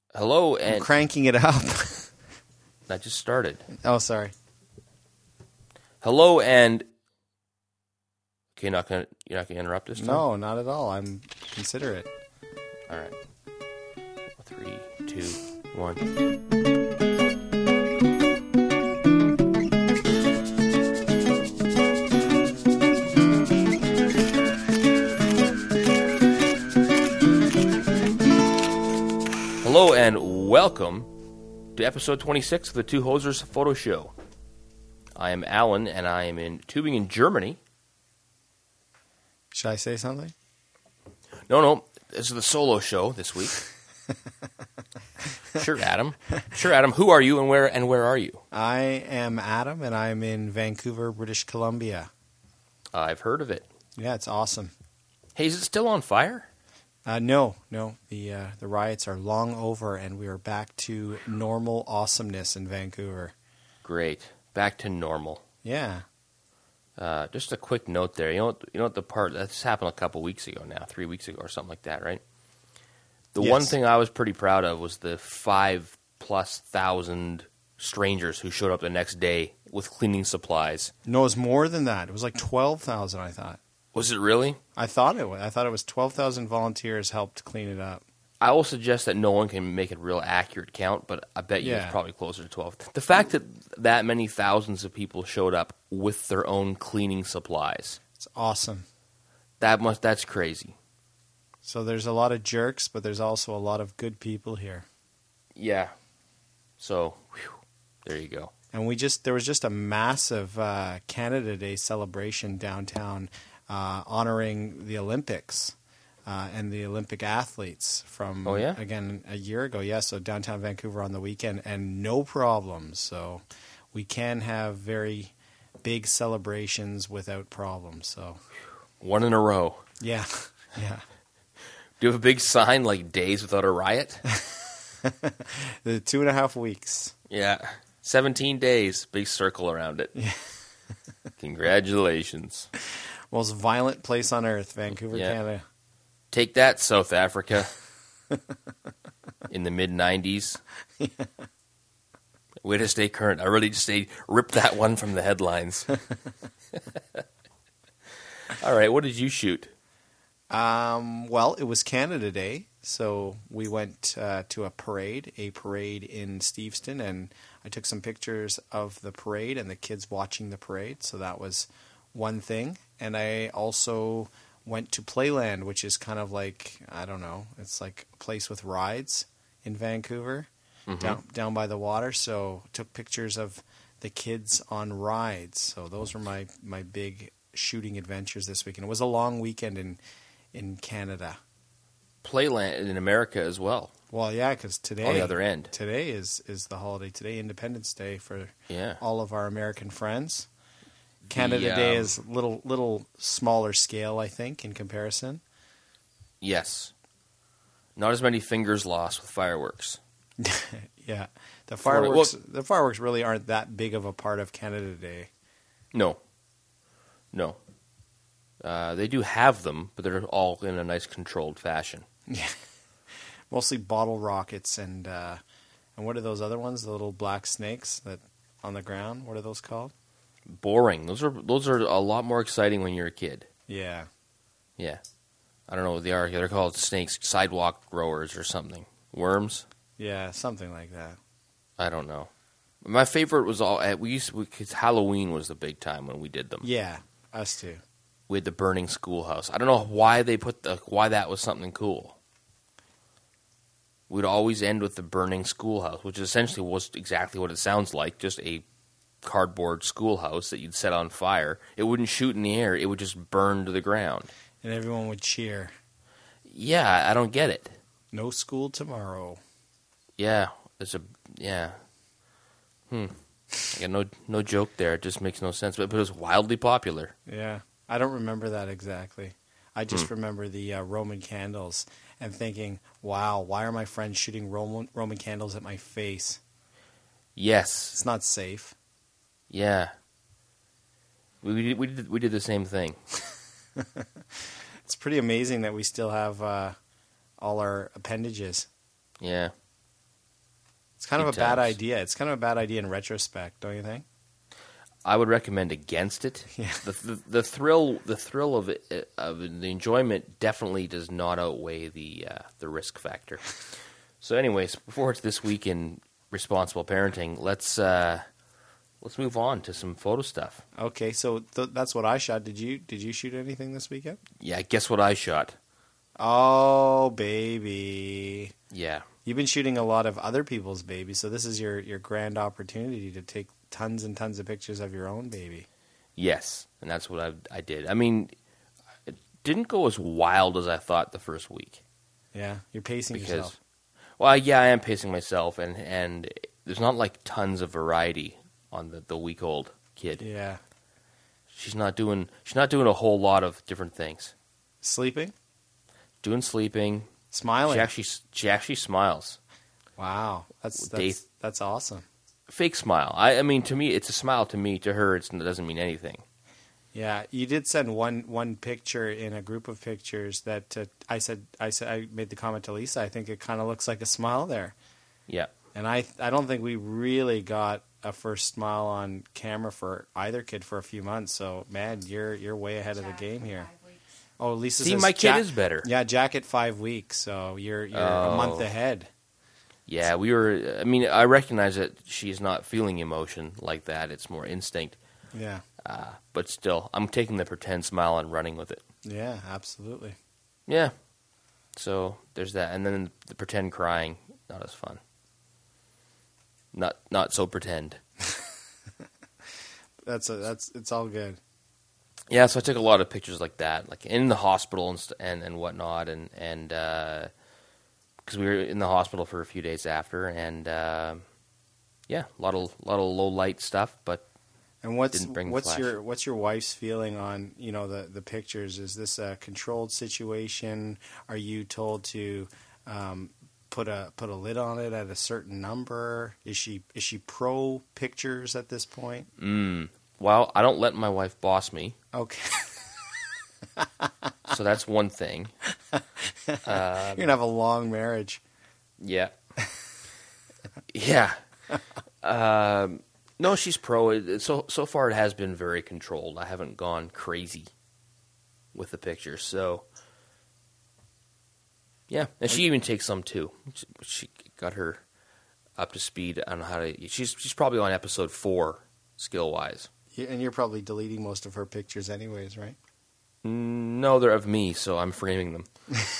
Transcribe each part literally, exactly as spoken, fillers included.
Hello I'm and cranking it up. that just started. Oh, sorry. Hello and okay, you're not gonna you're not gonna interrupt this time? No, not at all. I'm considerate. All right. Three, two, one. Hello and welcome to episode twenty-six of the Two Hosers Photo Show. I am Alan, and I am in Tübingen, Germany. Should I say something? No, no, this is the solo show this week. Sure, Adam. Sure, Adam. Who are you, and where and where are you? I am Adam, and I'm in Vancouver, British Columbia. I've heard of it. Yeah, it's awesome. Hey, is it still on fire? Uh, no, no. The uh, the riots are long over, and we are back to normal awesomeness in Vancouver. Great. Back to normal. Yeah. Uh, just a quick note there. You know, what, you know what the part that's happened a couple weeks ago now, three weeks ago or something like that, right? The Yes. one thing I was pretty proud of was the five plus thousand strangers who showed up the next day with cleaning supplies. No, it was more than that. It was like twelve thousand, I thought. Was it really? I thought it was. I thought it was twelve thousand volunteers helped clean it up. I will suggest that no one can make a real accurate count, but I bet you Yeah. it's probably closer to twelve. The fact that that many thousands of people showed up with their own cleaning supplies, It's awesome. that must that's crazy. So there's a lot of jerks, but there's also a lot of good people here. Yeah. So, whew, there you go. And we just there was just a massive uh, Canada Day celebration downtown, uh, honoring the Olympics uh, and the Olympic athletes from Oh, yeah? again a year ago. Yeah, so downtown Vancouver on the weekend, and no problems. So we can have very big celebrations without problems. So One in a row. yeah, yeah. Do you have a big sign like Days Without a Riot? The two and a half weeks. Yeah. seventeen days, big circle around it. Yeah. Congratulations. Most violent place on earth, Vancouver, Yeah. Canada. Take that, South Africa. In the mid nineties. Yeah. Way to stay current. I really just say rip that one from the headlines. All right, what did you shoot? Um, well, it was Canada Day, so we went uh, to a parade, a parade in Steveston, and I took some pictures of the parade and the kids watching the parade, so that was one thing. And I also went to Playland, which is kind of like, I don't know, it's like a place with rides in Vancouver, Mm-hmm. down, down by the water, so took pictures of the kids on rides. So those were my, my big shooting adventures this weekend. It was a long weekend in in Canada. Playland in America as well. Well, yeah, because today On the other end. today is, is the holiday. Today, Independence Day for Yeah. all of our American friends. Canada The, Day um, is little little smaller scale, I think, in comparison. Yes. Not as many fingers lost with fireworks. Yeah, the For- fireworks the fireworks really aren't that big of a part of Canada Day. No. No. Uh, they do have them, but they're all in a nice controlled fashion. Yeah, mostly bottle rockets and uh, and what are those other ones? The little black snakes that on the ground. What are those called? Boring. Those are those are a lot more exciting when you're a kid. Yeah. Yeah. I don't know what they are. They're called snakes, sidewalk growers or something. Worms? Yeah, something like that. I don't know. My favorite was all at we used because Halloween was the big time when we did them. Yeah, us too. We had the burning schoolhouse. I don't know why they put the why that was something cool. We'd always end with the burning schoolhouse, which essentially was exactly what it sounds like, just a cardboard schoolhouse that you'd set on fire. It wouldn't shoot in the air, it would just burn to the ground. And everyone would cheer. Yeah, I don't get it. No school tomorrow. Yeah, it's a yeah. Hmm. I got no no joke there. It just makes no sense. But, but it was wildly popular. Yeah. I don't remember that exactly. I just Hmm. remember the uh, Roman candles and thinking, wow, why are my friends shooting Roman, Roman candles at my face? Yes. It's not safe. Yeah. We we did, we did we did the same thing. It's pretty amazing that we still have uh, all our appendages. Yeah. It's kind of Good a bad times. idea. It's kind of a bad idea in retrospect, don't you think? I would recommend against it. Yeah. The, the the thrill the thrill of it, of the enjoyment definitely does not outweigh the uh, the risk factor. So, anyways, before it's this week in responsible parenting, let's uh, let's move on to some photo stuff. Okay, so th- that's what I shot. Did you did you shoot anything this weekend? Yeah, guess what I shot? Oh, baby. Yeah, You've been shooting a lot of other people's babies, so this is your, your grand opportunity to take tons and tons of pictures of your own baby. yes, and that's what I I did. I mean, it didn't go as wild as I thought the first week. Yeah, you're pacing Because, yourself. well, yeah, I am pacing myself, and, and there's not like tons of variety on the, the week old kid. Yeah. She's not doing she's not doing a whole lot of different things. Sleeping? Doing sleeping. Smiling? She actually she actually smiles. Wow. That's Day- that's, that's awesome. Fake smile. I, I mean, to me, it's a smile. To me, to her, it's, it doesn't mean anything. Yeah, you did send one one picture in a group of pictures that uh, I said I said I made the comment to Lisa. I think it kind of looks like a smile there, Yeah. and I I don't think we really got a first smile on camera for either kid for a few months. So man, you're you're way ahead of the game here. Oh, Lisa See, says my kid Jack- is better. Yeah, Jack at five weeks, so you're you're a month Oh. ahead. Yeah, we were. I mean, I recognize that she's not feeling emotion like that. It's more instinct. Yeah, Uh, but still, I'm taking the pretend smile and running with it. yeah, absolutely. Yeah. So there's that, and then the pretend crying, not as fun. Not not so pretend. That's a, that's it's all good. Yeah, so I took a lot of pictures like that, like in the hospital and st- and, and whatnot, and and because we were in the hospital for a few days after, and uh, yeah, a lot of lot of low light stuff, but And what's Didn't bring the what's flash. your what's your wife's feeling on you know the the pictures? Is this a controlled situation? Are you told to um, put a put a lid on it at a certain number? Is she is she pro pictures at this point? mm, well, I don't let my wife boss me, Okay, so that's one thing. you're gonna have a long marriage. Yeah, yeah. Um, no, she's pro. It- So so far, it has been very controlled. I haven't gone crazy with the pictures. So yeah, and she even takes some too. She, she got her up to speed on how to. She's she's probably on episode four skill wise. You- And you're probably deleting most of her pictures, anyways, right? No, they're of me, so I'm framing them.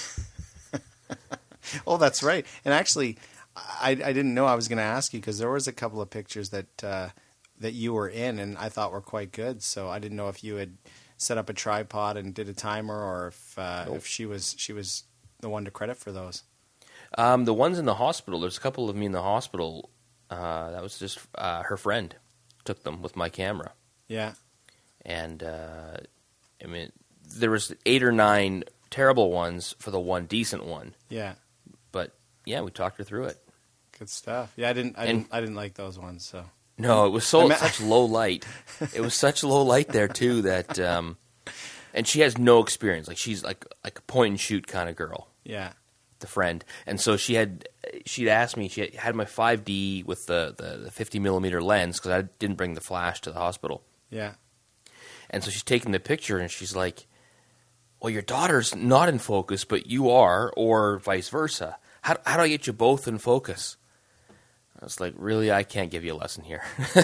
Oh, that's right. And actually, I, I didn't know I was going to ask you because there was a couple of pictures that uh, that you were in, and I thought were quite good. So I didn't know if you had set up a tripod and did a timer, or if uh, Nope. if she was she was the one to credit for those. Um, the ones in the hospital. There's a couple of me in the hospital. Uh, that was just uh, her friend took them with my camera. Yeah, And uh, I mean, there was eight or nine terrible ones for the one decent one. yeah, But yeah, we talked her through it. good stuff. Yeah, I didn't I And- didn't I didn't like those ones. So No, it was so I mean- such low light. It was such low light there too that, um, and she has no experience. Like she's like like a point and shoot kind of girl, yeah, the friend. And so she had she'd asked me. She had my five D with the the, the fifty millimeter lens because I didn't bring the flash to the hospital. yeah, And so she's taking the picture and she's like, well, your daughter's not in focus, but you are, or vice versa. How, how do I get you both in focus? I was like, really? I can't give you a lesson here.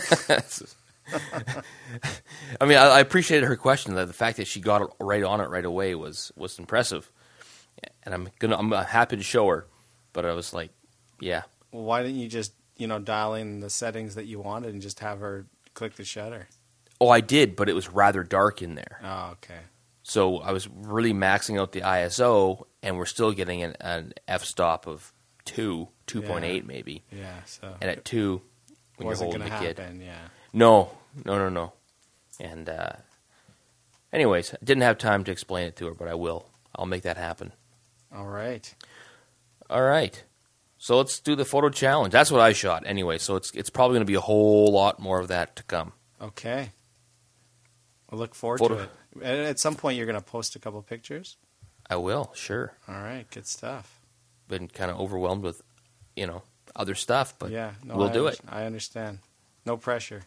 I mean, I, I appreciated her question. The fact that she got it right on it right away was, was impressive. And I'm gonna I'm happy to show her. But I was like, yeah. Well, why didn't you just you know dial in the settings that you wanted and just have her click the shutter? Oh, I did, but it was rather dark in there. Oh, okay. So I was really maxing out the I S O, and we're still getting an, an f-stop of two, two point eight Yeah. maybe. Yeah, so And at two, it when wasn't you're going holding to the kid. happen. Yeah. No, no, no, no. And uh, anyways, I didn't have time to explain it to her, but I will. I'll make that happen. All right. All right. So let's do the photo challenge. That's what I shot anyway, so it's it's probably going to be a whole lot more of that to come. Okay. We'll look forward Photo- to it. And at some point, you're going to post a couple pictures. I will, sure. All right. Good stuff. Been kind of overwhelmed with, you know, other stuff, but yeah, no, we'll I do under- it. I understand. No pressure.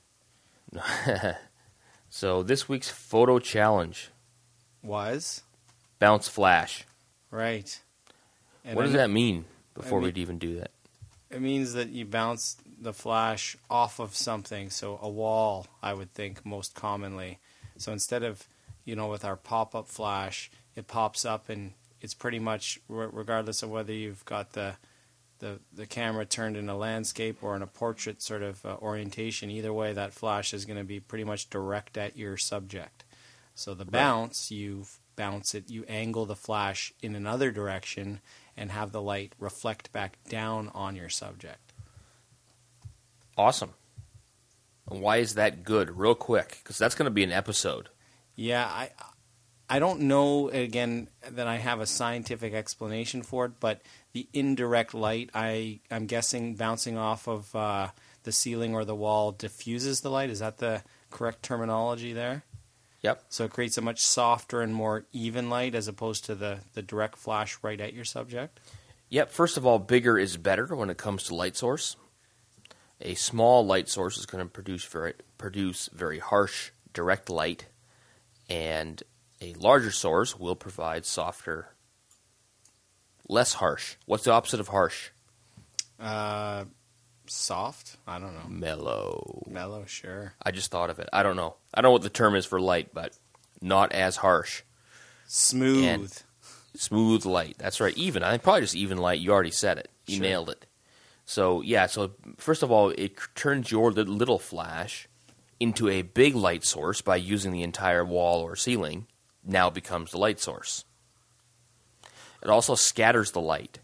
So this week's photo challenge, Was bounce flash. right. And What I does kn- that mean before I mean- we'd even do that? It means that you bounce the flash off of something, so a wall, I would think, most commonly. So instead of, you know, with our pop-up flash, it pops up and it's pretty much, re- regardless of whether you've got the, the the camera turned in a landscape or in a portrait sort of uh, orientation, either way, that flash is going to be pretty much direct at your subject. So the bounce, you bounce it, you angle the flash in another direction and have the light reflect back down on your subject. Awesome. And why is that good? Real quick, because that's going to be an episode. Yeah, I I don't know, again, that I have a scientific explanation for it, but the indirect light, I, I'm guessing bouncing off of uh, the ceiling or the wall diffuses the light. Is that the correct terminology there? Yep. So it creates a much softer and more even light as opposed to the, the direct flash right at your subject? Yep. First of all, bigger is better when it comes to light source. A small light source is going to produce very, produce very harsh direct light, and a larger source will provide softer, less harsh. What's the opposite of harsh? Uh, soft? I don't know. Mellow. Mellow, sure. I just thought of it. I don't know. I don't know what the term is for light, but not as harsh. Smooth. And smooth light. That's right. Even. I think probably just even light. You already said it. You Sure. nailed it. So, yeah. So, first of all, it turns your li- little flash into a big light source by using the entire wall or ceiling. Now becomes the light source. It also scatters the light.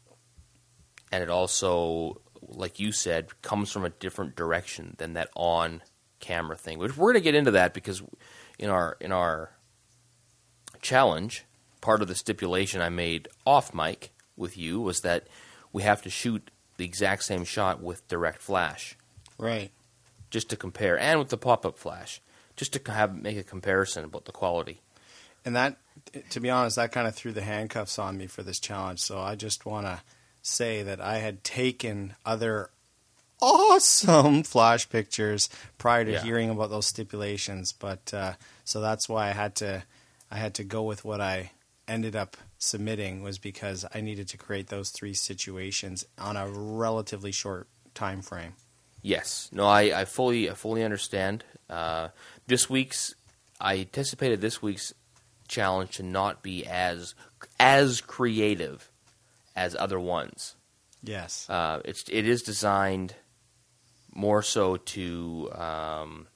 And it also, like you said, comes from a different direction than that on-camera thing. Which we're going to get into that because in our in our challenge, part of the stipulation I made off mic with you was that we have to shoot the exact same shot with direct flash, Right. just to compare, and with the pop-up flash, just to have make a comparison about the quality. And that, to be honest, that kind of threw the handcuffs on me for this challenge. So I just want to say that I had taken other awesome flash pictures prior to Yeah. hearing about those stipulations. But uh, so that's why I had to, I had to go with what I ended up submitting, was because I needed to create those three situations on a relatively short time frame. Yes. No, I, I fully I fully understand. Uh, this week's I anticipated this week's challenge to not be as as creative as other ones. Yes. Uh, it's it is designed more so to um,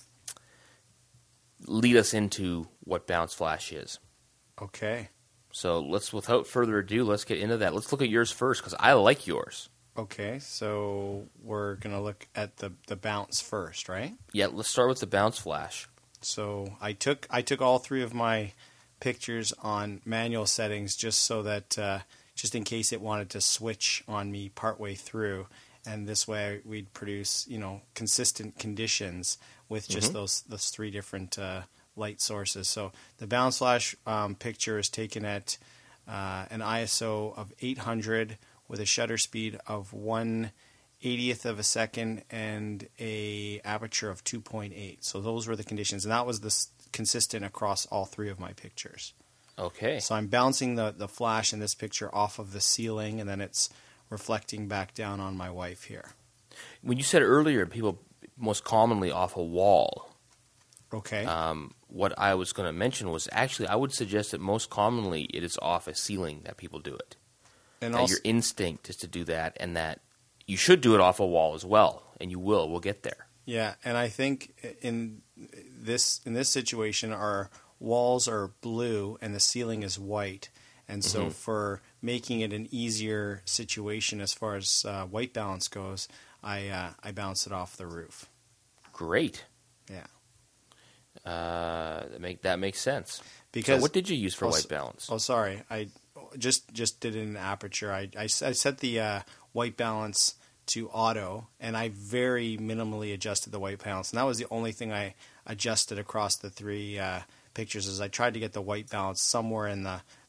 lead us into what bounce flash is. Okay. So let's, without further ado, let's get into that. Let's look at yours first because I like yours. Okay. So we're gonna look at the the bounce first, right? Yeah, let's start with the bounce flash. So I took I took all three of my pictures on manual settings just so that uh, just in case it wanted to switch on me partway through, and this way we'd produce, you know, consistent conditions with just Mm-hmm. those those three different uh, light sources. So the bounce flash um, picture is taken at uh, an I S O of eight hundred with a shutter speed of one eightieth of a second and a aperture of two point eight. So those were the conditions, and that was this consistent across all three of my pictures. Okay. So I'm bouncing the, the flash in this picture off of the ceiling, and then it's reflecting back down on my wife here. When you said earlier, people most commonly off a wall, Okay. um, what I was going to mention was actually I would suggest that most commonly it is off a ceiling that people do it. and That also, your instinct is to do that, and that you should do it off a wall as well, and you will. We'll get there. yeah, and I think in this in this situation, our walls are blue and the ceiling is white, and so Mhm. for making it an easier situation as far as uh, white balance goes, I uh, I bounce it off the roof. Great. Yeah. Uh, that make that makes sense. Because So what did you use for Oh, white so- balance? Oh, sorry. I just just did it in aperture. I, I, I set the uh, white balance to auto, and I very minimally adjusted the white balance. And that was the only thing I adjusted across the three uh, pictures. Is I tried to get the white balance somewhere in the,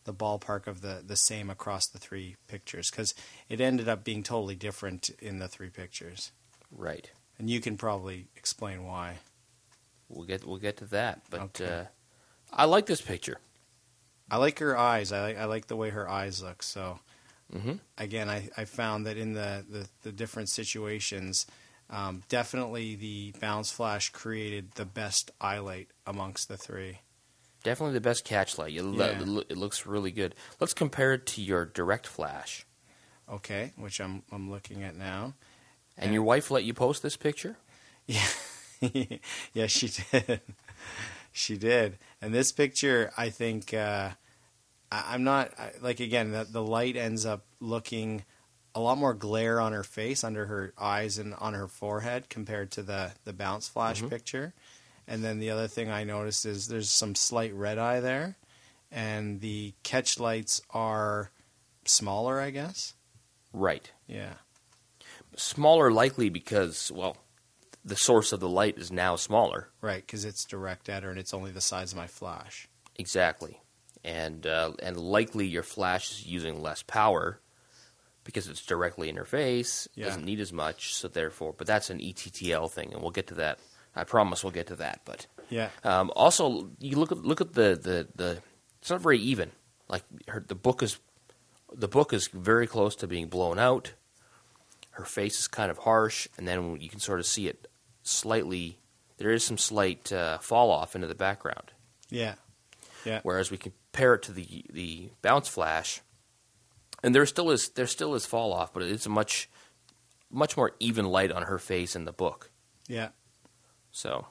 the ballpark of the, the same across the three pictures, because it ended up being totally different in the three pictures. Right. And you can probably explain why. We'll get we'll get to that, but Okay. uh, I like this picture. I like her eyes. I like I like the way her eyes look. So Mm-hmm. again, I, I found that in the, the, the different situations, um, definitely the bounce flash created the best eye light amongst the three. Definitely the best catch light. It, lo- Yeah. it lo- it looks really good. Let's compare it to your direct flash. Okay, which I'm I'm looking at now. And your wife let you post this picture? Yeah, yeah, she did. She did. And this picture, I think, uh, I, I'm not I, like again. The, the light ends up looking a lot more glare on her face, under her eyes, and on her forehead compared to the the bounce flash Mhm. picture. And then the other thing I noticed is there's some slight red eye there, and the catch lights are smaller, I guess. Right. Yeah. Smaller likely because, well, the source of the light is now smaller. Right, because it's direct at her and it's only the size of my flash. Exactly. And uh, and likely your flash is using less power because it's directly in her face, Yeah. doesn't need as much, so therefore, but that's an E T T L thing, and we'll get to that. I promise we'll get to that, but Yeah. um, also you look at look at the, the, the it's not very even. Like her, the book is the book is very close to being blown out. Her face is kind of harsh, and then you can sort of see it slightly. There is some slight uh, fall off into the background. Yeah. Yeah. Whereas we compare it to the the bounce flash, and there still is there still is fall off, but it's a much much more even light on her face in the book. Yeah. So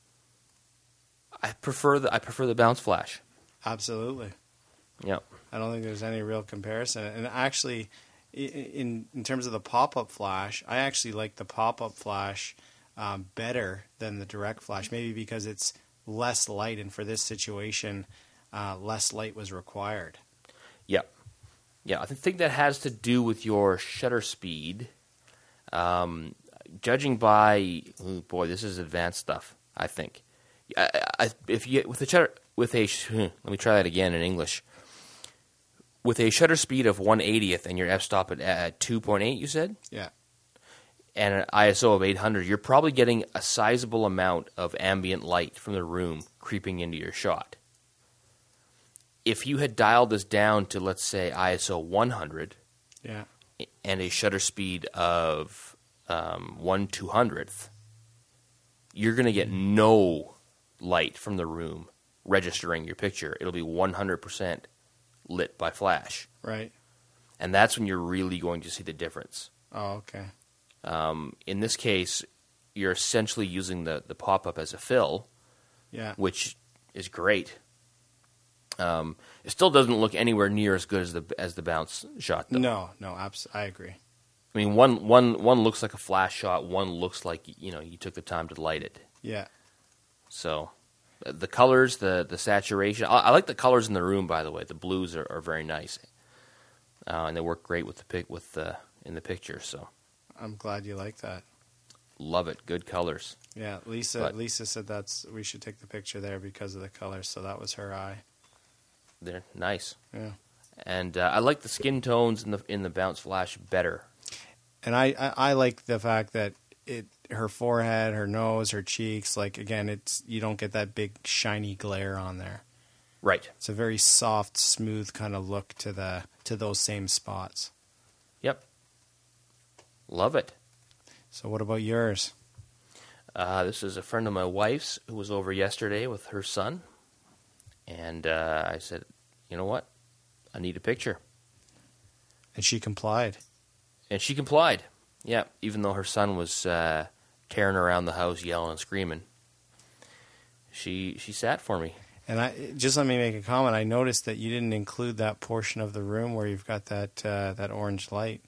I prefer the I prefer the bounce flash. Absolutely. Yeah. I don't think there's any real comparison. And actually, i- in in terms of the pop-up flash, I actually like the pop-up flash um, better than the direct flash, maybe because it's less light, and for this situation, uh, less light was required. Yeah. Yeah, I think that has to do with your shutter speed. Um, judging by, oh boy, this is advanced stuff, I think. I, I, if you with a shutter with a sh- let me try that again in English. With a shutter speed of one eightieth and your f-stop at, at two point eight, you said? Yeah. And an I S O of eight hundred, you're probably getting a sizable amount of ambient light from the room creeping into your shot. If you had dialed this down to, let's say, I S O one hundred Yeah. and a shutter speed of um, one two hundredth, you're going to get no light from the room registering your picture. It'll be one hundred percent lit by flash. Right. And that's when you're really going to see the difference. Oh, okay. Um, in this case, you're essentially using the, the pop-up as a fill, Yeah. which is great. Um, it still doesn't look anywhere near as good as the as the bounce shot, though. No, no, abs- I agree. I mean, one, one, one looks like a flash shot. One looks like, you know, you took the time to light it. Yeah. So uh, the colors, the the saturation. I, I like the colors in the room, by the way. The blues are, are very nice, uh, and they work great with the pic with the in the picture. So I'm glad you like that. love it. Good colors. Yeah, Lisa. But- Lisa said that's we should take the picture there because of the colors. So that was her eye. They're nice. Yeah. And uh, I like the skin tones in the in the bounce flash better. And I, I, I like the fact that it her forehead, her nose, her cheeks. Like again, it's you don't get that big shiny glare on there. Right. It's a very soft, smooth kind of look to the to those same spots. Yep. Love it. So what about yours? Uh, this is a friend of my wife's who was over yesterday with her son. And uh, I said, you know what? I need a picture. And she complied. And she complied. Yeah, even though her son was uh, tearing around the house, yelling and screaming. She she sat for me. And I just let me make a comment. I noticed that you didn't include that portion of the room where you've got that uh, that orange light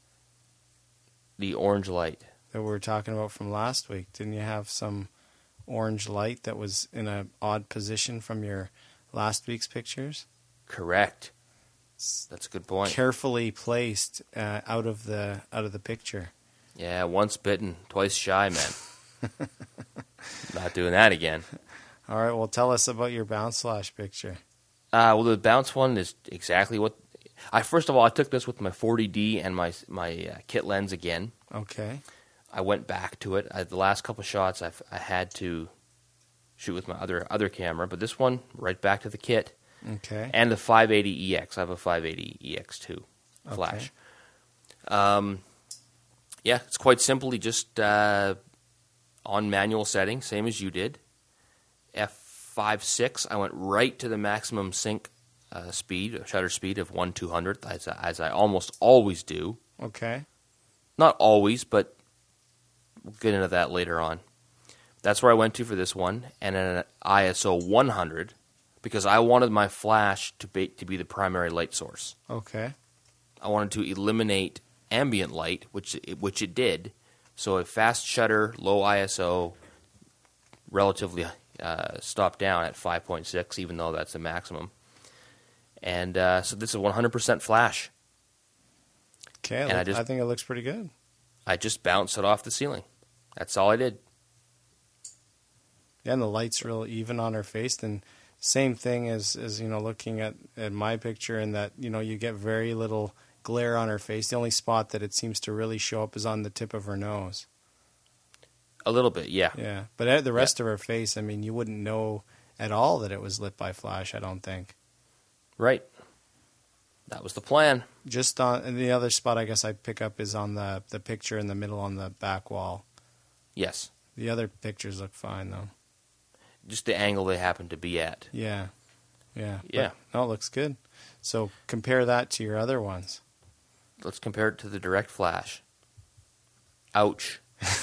The orange light. that we were talking about from last week. Didn't you have some orange light that was in an odd position from your last week's pictures? Correct. That's a good point. Carefully placed uh, out of the out of the picture. Yeah, once bitten, twice shy, man. Not doing that again. All right, well, tell us about your bounce flash picture. Uh, well, the bounce one is exactly what I. First of all, I took this with my forty D and my my uh, kit lens again. Okay. I went back to it. I, the last couple shots, I've, I had to shoot with my other other camera, but this one right back to the kit. Okay. And the five eighty E X. I have a five eighty E X two flash. Okay. Um, yeah, it's quite simply just uh, on manual setting, same as you did. F five six. I went right to the maximum sync uh, speed, shutter speed of one two hundredth, as I, as I almost always do. Okay. Not always, but we'll get into that later on. That's where I went to for this one, and an I S O one hundred, because I wanted my flash to be, to be the primary light source. Okay. I wanted to eliminate ambient light, which it, which it did. So a fast shutter, low I S O, relatively uh, stopped down at five point six, even though that's the maximum. And uh, so this is one hundred percent flash. Okay, and look, I, just, I think it looks pretty good. I just bounced it off the ceiling. That's all I did. Yeah, and the light's real even on her face. And same thing as, as you know, looking at, at my picture, in that, you know, you get very little glare on her face. The only spot that it seems to really show up is on the tip of her nose. A little bit, yeah. Yeah, but the rest yeah. of her face, I mean, you wouldn't know at all that it was lit by flash, I don't think. Right. That was the plan. Just on and the other spot I guess I'd pick up is on the, the picture in the middle on the back wall. Yes. The other pictures look fine, though. Just the angle they happen to be at. Yeah. Yeah. Yeah. But, no, it looks good. So compare that to your other ones. Let's compare it to the direct flash. Ouch.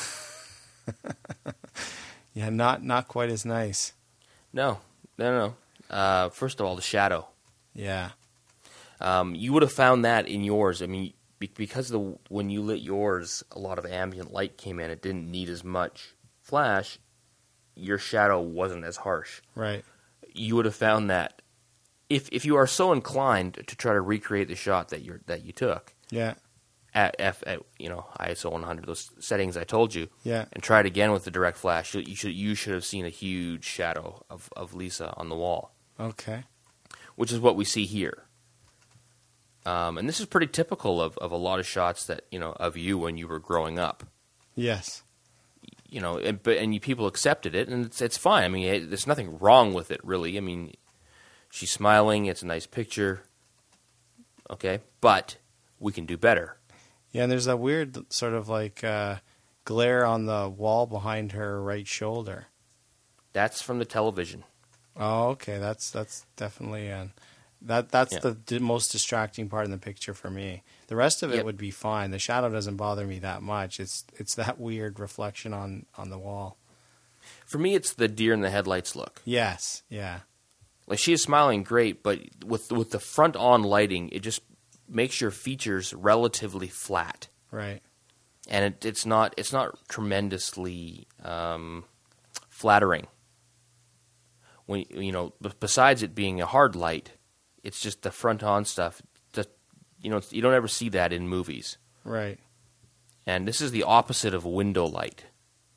Yeah, not not quite as nice. No, no, no. Uh, first of all, the shadow. Yeah. Um, you would have found that in yours. I mean, be- because the when you lit yours, a lot of ambient light came in. It didn't need as much flash. Your shadow wasn't as harsh. Right. You would have found that if if you are so inclined to try to recreate the shot that you that you took. Yeah. At F, at, you know, I S O one hundred, those settings I told you. Yeah. And try it again with the direct flash. You, you should you should have seen a huge shadow of, of Lisa on the wall. Okay. Which is what we see here. Um, and this is pretty typical of, of a lot of shots that, you know, of you when you were growing up. Yes. You know, and, but and you people accepted it, and it's it's fine. I mean, it, there's nothing wrong with it, really. I mean, she's smiling. It's a nice picture. Okay, but we can do better. Yeah, and there's that weird sort of like uh, glare on the wall behind her right shoulder. That's from the television. Oh, okay. That's that's definitely uh, that. That's yeah. the d- most distracting part in the picture for me. The rest of it yep. would be fine. The shadow doesn't bother me that much. It's it's that weird reflection on, on the wall. For me, it's the deer in the headlights look. Yes. Yeah. Like, she is smiling great, but with with the front on lighting, it just makes your features relatively flat. Right. And it, it's not it's not tremendously um, flattering. When you know, besides it being a hard light, it's just the front on stuff. Just, you know, you don't ever see that in movies. Right. And this is the opposite of window light.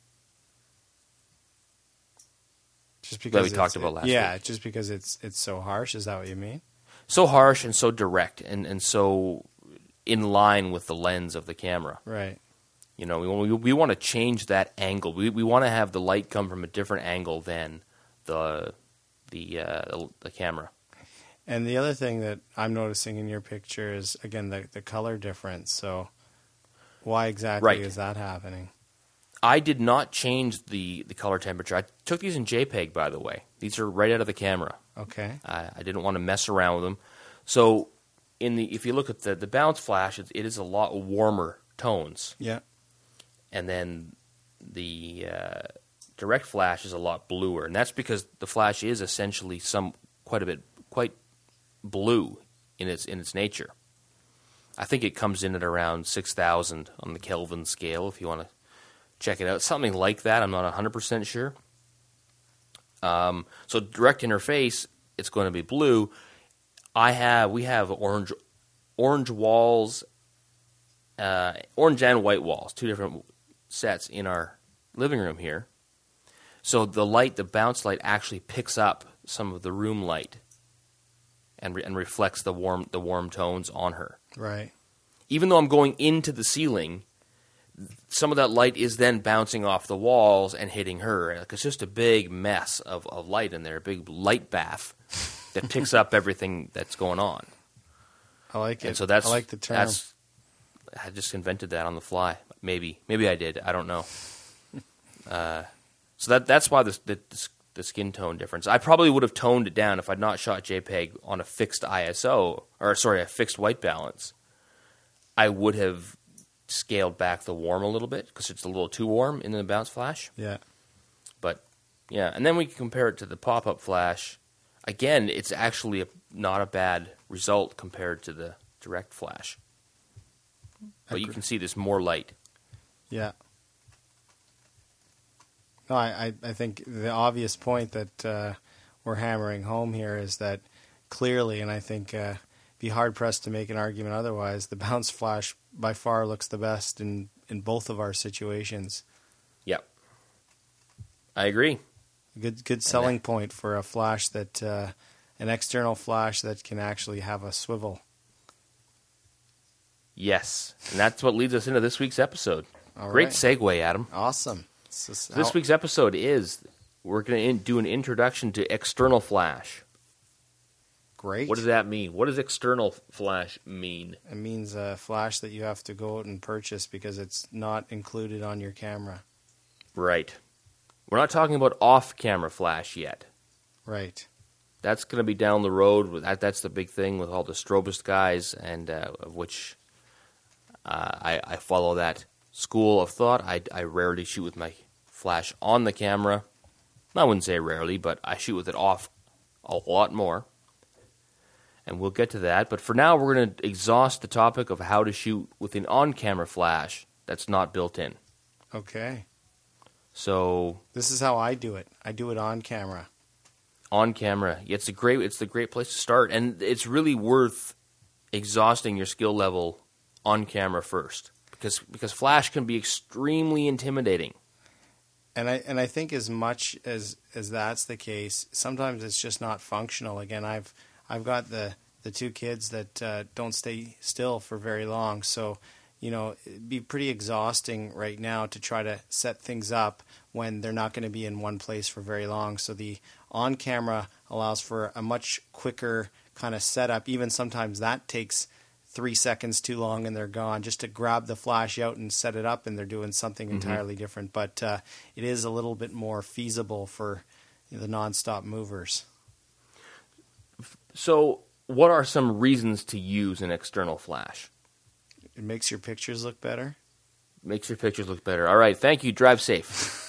Just because that we talked about last yeah, week. just because it's it's so harsh. Is that what you mean? So harsh and so direct, and, and so in line with the lens of the camera. Right. You know, we we, we want to change that angle. We we want to have the light come from a different angle than the the uh, the camera. And the other thing that I'm noticing in your picture is, again, the the color difference. So why exactly right. is that happening? I did not change the, the color temperature. I took these in JPEG, by the way. These are right out of the camera. Okay. I, I didn't want to mess around with them. So, in the if you look at the, the bounce flash, it, it is a lot warmer tones. Yeah. And then the uh, direct flash is a lot bluer, and that's because the flash is essentially some quite a bit quite blue in its in its nature. I think it comes in at around six thousand on the Kelvin scale. If you want to check it out, something like that. I'm not one hundred percent sure. Um, so direct interface, it's going to be blue. I have we have orange orange walls, uh, orange and white walls, two different sets in our living room here. So the light, the bounce light, actually picks up some of the room light and re- and reflects the warm the warm tones on her. Right. Even though I'm going into the ceiling, some of that light is then bouncing off the walls and hitting her. Like, it's just a big mess of, of light in there, a big light bath that picks up everything that's going on. I like it. And so that's, I like the term. That's, I just invented that on the fly. Maybe. Maybe I did. I don't know. uh, so that that's why the, the, the skin tone difference. I probably would have toned it down if I'd not shot JPEG on a fixed I S O, or sorry, a fixed white balance. I would have scaled back the warm a little bit because it's a little too warm in the bounce flash. Yeah. But, yeah. And then we can compare it to the pop-up flash. Again, it's actually a, not a bad result compared to the direct flash. But you can see there's more light. Yeah. No, I, I think the obvious point that uh, we're hammering home here is that clearly, and I think uh, be hard-pressed to make an argument otherwise, the bounce flash by far looks the best in, in both of our situations. Yep. I agree. Good good selling point for a flash that, uh, an external flash that can actually have a swivel. Yes. And that's what leads us into this week's episode. All Great right. segue, Adam. Awesome. So this week's episode is, we're going to in, do an introduction to external flash. Great. What does that mean? What does external flash mean? It means a flash that you have to go out and purchase because it's not included on your camera. Right. We're not talking about off-camera flash yet. Right. That's going to be down the road. That, that's the big thing with all the strobist guys, and uh, of which uh, I, I follow that school of thought. I, I rarely shoot with my flash on the camera. I wouldn't say rarely, but I shoot with it off a lot more. And we'll get to that. But for now, we're going to exhaust the topic of how to shoot with an on-camera flash that's not built in. Okay. So This is how I do it. I do it on camera. on camera, it's a great it's a great place to start, and it's really worth exhausting your skill level on camera first, because because flash can be extremely intimidating. And I and I think as much as as that's the case, sometimes it's just not functional. Again, I've I've got the the two kids that uh, don't stay still for very long, so you know it'd be pretty exhausting right now to try to set things up when they're not going to be in one place for very long. So the on camera allows for a much quicker kind of setup. Even sometimes that takes three seconds too long and they're gone, just to grab the flash out and set it up, and they're doing something Mm-hmm. entirely different. But uh, it is a little bit more feasible for you know, the non-stop movers. So, what are some reasons to use an external flash? It makes your pictures look better. Makes your pictures look better. All right, thank you. Drive safe.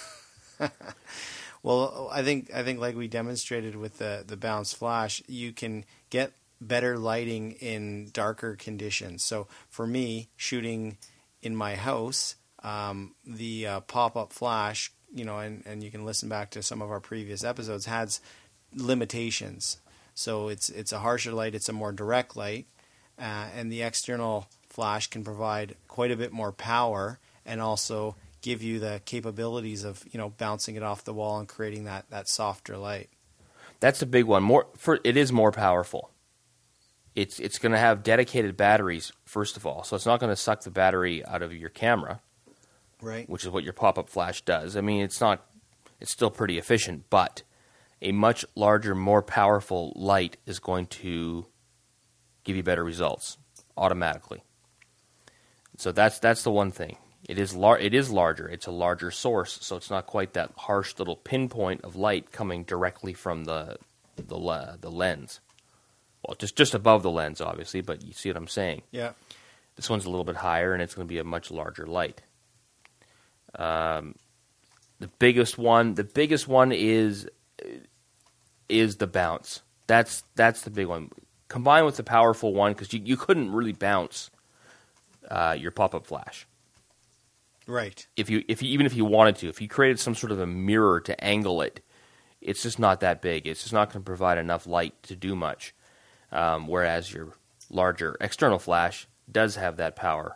Well, I think I think like we demonstrated with the the bounce flash, you can get better lighting in darker conditions. So for me, shooting in my house, um, the uh, pop-up flash, you know, and, and you can listen back to some of our previous episodes, has limitations. So it's it's a harsher light, it's a more direct light, uh, and the external flash can provide quite a bit more power and also give you the capabilities of, you know, bouncing it off the wall and creating that, that softer light. That's a big one. More for it is more powerful. It's it's going to have dedicated batteries first of all, so it's not going to suck the battery out of your camera, Right. which is what your pop-up flash does. I mean, it's not it's still pretty efficient, but a much larger, more powerful light is going to give you better results automatically. So that's that's the one thing. It is lar- It is larger. It's a larger source, so it's not quite that harsh little pinpoint of light coming directly from the the le- the lens. Well, just just above the lens, obviously, but you see what I'm saying. Yeah. This one's a little bit higher, and it's going to be a much larger light. Um, the biggest one, the biggest one is is the bounce. That's that's the big one. Combined with the powerful one, because you, you couldn't really bounce uh, your pop-up flash. Right. If you if you, even if you wanted to, if you created some sort of a mirror to angle it, it's just not that big. It's just not going to provide enough light to do much. Um, whereas your larger external flash does have that power.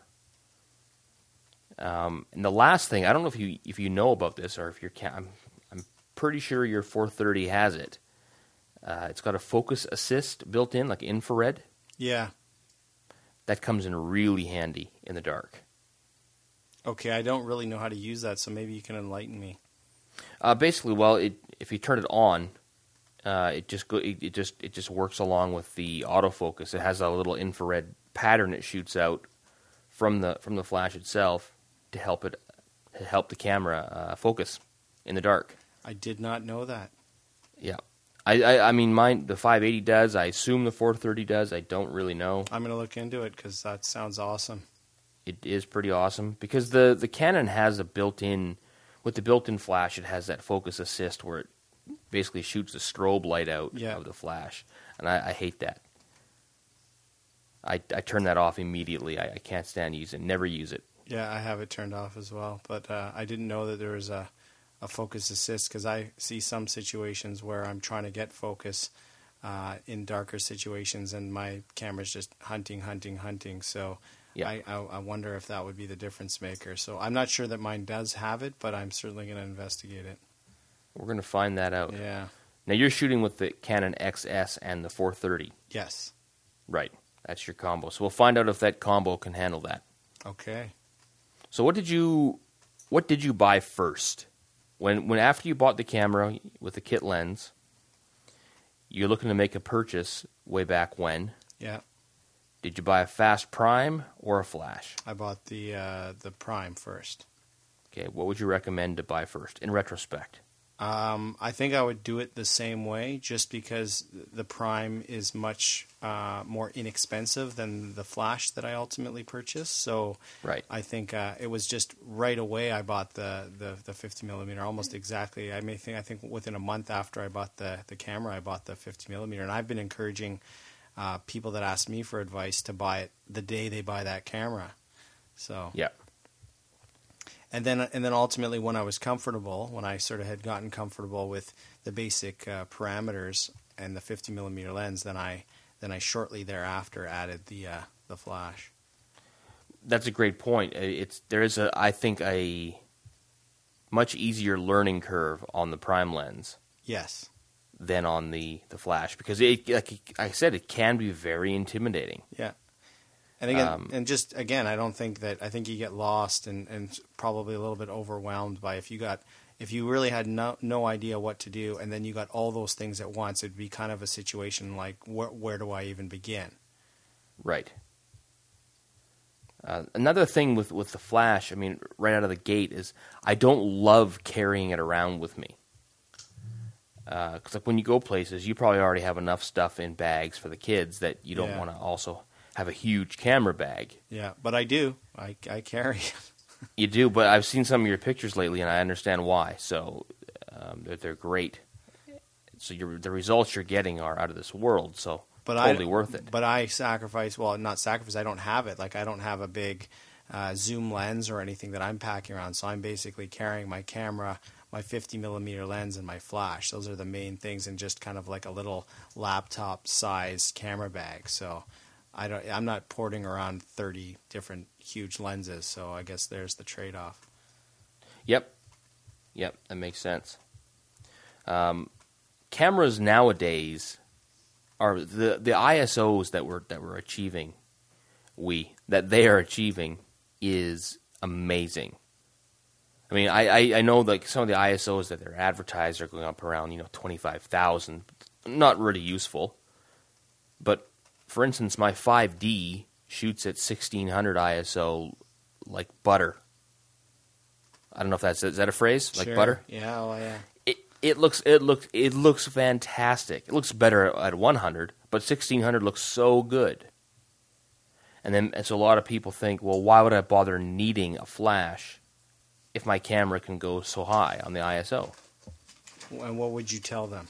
Um, and the last thing, I don't know if you if you know about this or if your ca- I'm I'm pretty sure your four thirty has it. Uh, it's got a focus assist built in, like infrared. Yeah. That comes in really handy in the dark. Okay, I don't really know how to use that, so maybe you can enlighten me. Uh, basically, well, it, if you turn it on, uh, it just go, it, it just it just works along with the autofocus. It has a little infrared pattern it shoots out from the from the flash itself to help it to help the camera uh, focus in the dark. I did not know that. Yeah, I, I I mean mine the five eighty does. I assume the four thirty does. I don't really know. I'm going to look into it because that sounds awesome. It is pretty awesome because the the Canon has a built-in with the built-in flash. It has that focus assist where it basically shoots the strobe light out yeah. of the flash, and I, I hate that. I, I turn that off immediately. I, I can't stand using it. Never use it. Yeah, I have it turned off as well, but uh, I didn't know that there was a, a focus assist because I see some situations where I'm trying to get focus uh, in darker situations, and my camera's just hunting, hunting, hunting. So yeah. I, I, I wonder if that would be the difference maker. So I'm not sure that mine does have it, but I'm certainly going to investigate it. We're going to find that out. Yeah. Now, you're shooting with the Canon X S and the four thirty. Yes. Right. That's your combo. So we'll find out if that combo can handle that. Okay. So what did you what did you buy first? When when after you bought the camera with the kit lens, you're looking to make a purchase way back when. Yeah. Did you buy a fast prime or a flash? I bought the uh, the prime first. Okay, what would you recommend to buy first in retrospect? Um, I think I would do it the same way, just because the prime is much uh, more inexpensive than the flash that I ultimately purchased. So right. I think uh, it was just right away I bought the, the, the fifty millimeter, almost exactly. I may think I think within a month after I bought the, the camera, I bought the fifty millimeter, and I've been encouraging uh, people that ask me for advice to buy it the day they buy that camera. So yeah. And then, and then ultimately, when I was comfortable, when I sort of had gotten comfortable with the basic uh, parameters and the fifty millimeter lens, then I, then I shortly thereafter added the uh, the flash. That's a great point. It's there is a I think a much easier learning curve on the prime lens. Yes. Than on the, the flash, because it, like I said, it can be very intimidating. Yeah. And again, um, and just again, I don't think that I think you get lost and, and probably a little bit overwhelmed by if you got if you really had no no idea what to do, and then you got all those things at once. It'd be kind of a situation like where where do I even begin? Right. Uh, another thing with with the flash, I mean, right out of the gate, is I don't love carrying it around with me. Because uh, like when you go places, you probably already have enough stuff in bags for the kids that you don't yeah. want to also have a huge camera bag. Yeah, but I do. I, I carry. You do, but I've seen some of your pictures lately, and I understand why. So um, they're, they're great. So your, the results you're getting are out of this world. So but totally I, worth it. But I sacrifice. Well, not sacrifice. I don't have it. Like I don't have a big uh, zoom lens or anything that I'm packing around. So I'm basically carrying my camera, my fifty millimeter lens, and my flash. Those are the main things, and just kind of like a little laptop size camera bag. So. I don't. I'm not porting around thirty different huge lenses, so I guess there's the trade-off. Yep, yep, that makes sense. Um, cameras nowadays are the the I S Os that we're that we're achieving. We that they are achieving is amazing. I mean, I, I, I know like some of the I S Os that they're advertised are going up around you know twenty five thousand. Not really useful, but for instance, my five D shoots at sixteen hundred I S O like butter. I don't know if that's is that a phrase like sure. butter. Yeah, oh yeah. It it looks it looks it looks fantastic. It looks better at one hundred, but sixteen hundred looks so good. And then and so a lot of people think, well, why would I bother needing a flash if my camera can go so high on the I S O? And what would you tell them?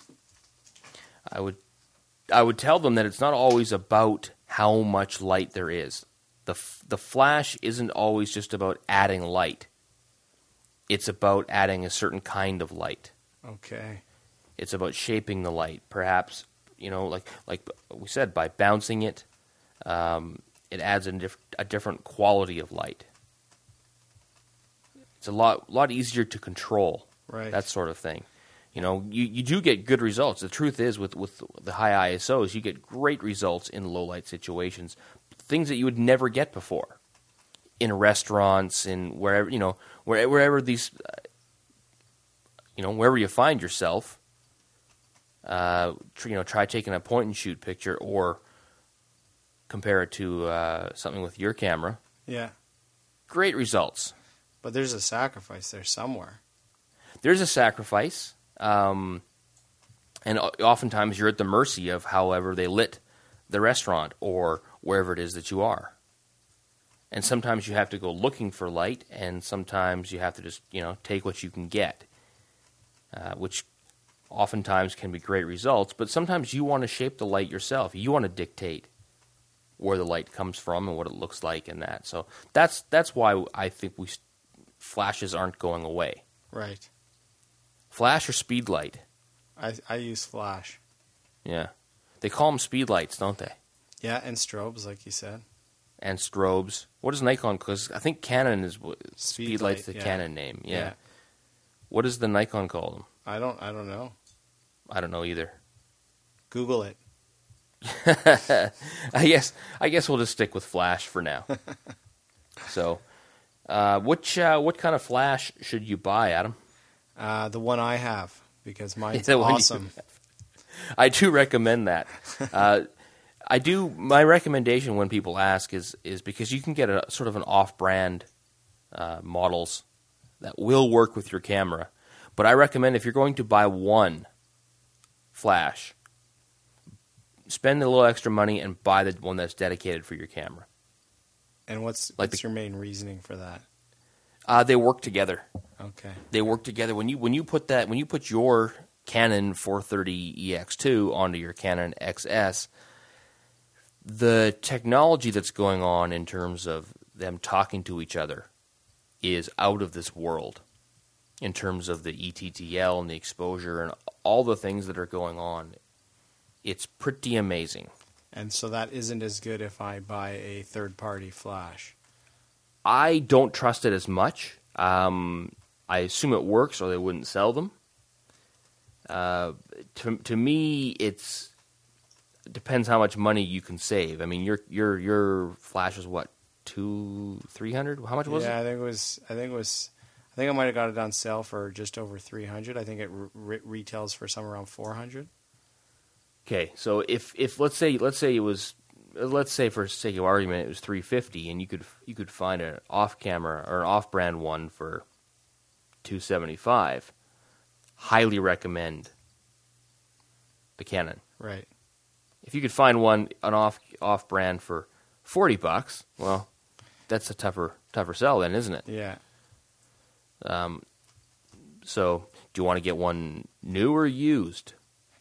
I would. I would tell them that it's not always about how much light there is. The the flash isn't always just about adding light. It's about adding a certain kind of light. Okay. It's about shaping the light. Perhaps, you know, like like we said, by bouncing it, um, it adds a, diff- a different quality of light. It's a lot lot easier to control. Right. That sort of thing. You know, you, you do get good results. The truth is, with, with the high I S Os, you get great results in low light situations, things that you would never get before in restaurants, in wherever you know, where, wherever these, uh, you know, wherever you find yourself. Uh, tr- you know, try taking a point and shoot picture, or compare it to uh, something with your camera. Yeah, great results. But there's a sacrifice there somewhere. There's a sacrifice. Um, and oftentimes you're at the mercy of however they lit the restaurant or wherever it is that you are. And sometimes you have to go looking for light, and sometimes you have to just, you know, take what you can get, uh, which oftentimes can be great results. But sometimes you want to shape the light yourself. You want to dictate where the light comes from and what it looks like and that. So that's that's why I think we flashes aren't going away. Right. Flash or speed light? I I use flash. Yeah. They call them speed lights, don't they? Yeah, and strobes, like you said. And strobes. What is Nikon? Because I think Canon is speed, speed light's the yeah. Canon name. Yeah. yeah. What does the Nikon call them? I don't. I don't know. I don't know either. Google it. I guess. I guess we'll just stick with flash for now. So, uh, which uh, what kind of flash should you buy, Adam? Uh, the one I have, because mine's The one you awesome. have. I do recommend that. Uh, I do. My recommendation when people ask is is because you can get a sort of an off-brand uh, models that will work with your camera. But I recommend if you're going to buy one flash, spend a little extra money and buy the one that's dedicated for your camera. And what's Like what's the- your main reasoning for that? Uh, they work together. Okay. They work together when you when you put that when you put your Canon four thirty E X two onto your Canon X S, the technology that's going on in terms of them talking to each other is out of this world. In terms of the E T T L and the exposure and all the things that are going on, it's pretty amazing. And so that isn't as good if I buy a third-party flash. I don't trust it as much. Um, I assume it works, or they wouldn't sell them. Uh, to to me, it's it depends how much money you can save. I mean, your your your flash is what two three hundred? How much was yeah, it? I think it was. I think it was. I think I might have got it on sale for just over three hundred. I think it re- retails for somewhere around four hundred. Okay, so if if let's say let's say it was let's say for sake of argument it was three fifty, and you could you could find an off camera or an off brand one for two seventy five. Highly recommend the Canon. Right. If you could find one an off off brand for forty bucks, well, that's a tougher tougher sell then, isn't it? Yeah. Um, so do you want to get one new or used?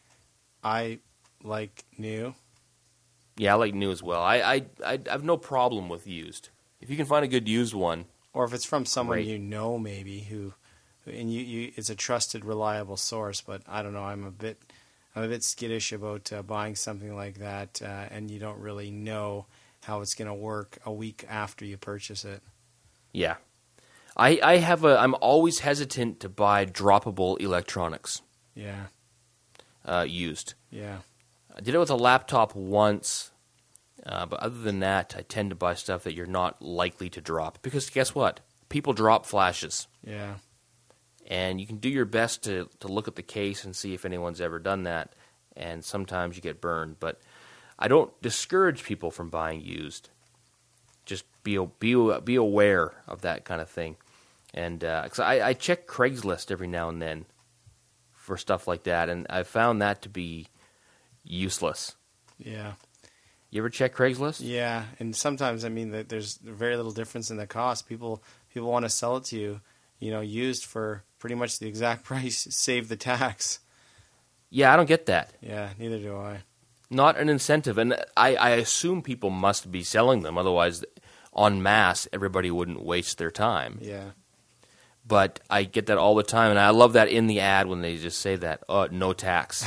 I like new. Yeah, I like new as well. I I I I have no problem with used. If you can find a good used one, Or if it's from someone Great. you know, maybe who, and you, you, it's a trusted, reliable source. But I don't know. I'm a bit, I'm a bit skittish about uh, buying something like that, uh, and you don't really know how it's going to work a week after you purchase it. yeah. I I have a I'm always hesitant to buy droppable electronics Yeah, uh, used. yeah, I did it with a laptop once, uh, but other than that, I tend to buy stuff that you're not likely to drop. Because guess what? People drop flashes. yeah. And you can do your best to, to look at the case and see if anyone's ever done that. And sometimes you get burned. But I don't discourage people from buying used. Just be be be aware of that kind of thing. And uh 'cause I, I check Craigslist every now and then for stuff like that. And I found that to be useless. Yeah, You ever check Craigslist? yeah, and sometimes I mean that there's very little difference in the cost. People people want to sell it to you, you know, used for pretty much the exact price, save the tax. Yeah, I don't get that. Yeah, neither do I. Not an incentive. And I, I assume people must be selling them. Otherwise, en masse, everybody wouldn't waste their time. Yeah, But I get that all the time. And I love that in the ad when they just say that, oh, no tax.